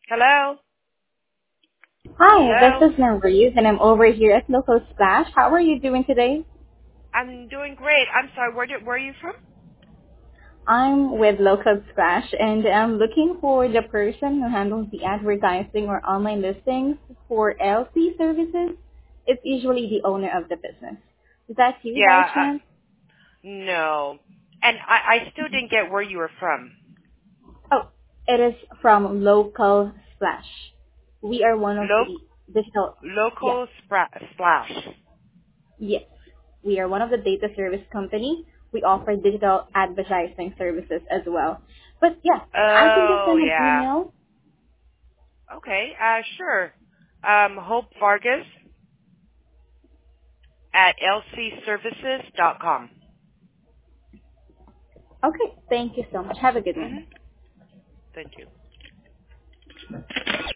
Hello? Hi, Hello? this is Maurice, and I'm over here at Local Splash. How are you doing today? I'm doing great. I'm sorry, where are you from? I'm with Local Splash, and I'm looking for the person who handles the advertising or online listings for LC services. It's usually the owner of the business. Is that you by Yeah, chance? no. And I still didn't get where you were from. Oh, it is from Local Splash. We are one of the digital, yes, Local splash. yes. We are one of the data service company. We offer digital advertising services as well. But yeah, I can just Oh, send an yeah. email. Okay, sure. Hope Vargas at lcservices.com. Okay, thank you so much. Have a good one. Mm-hmm. Thank you.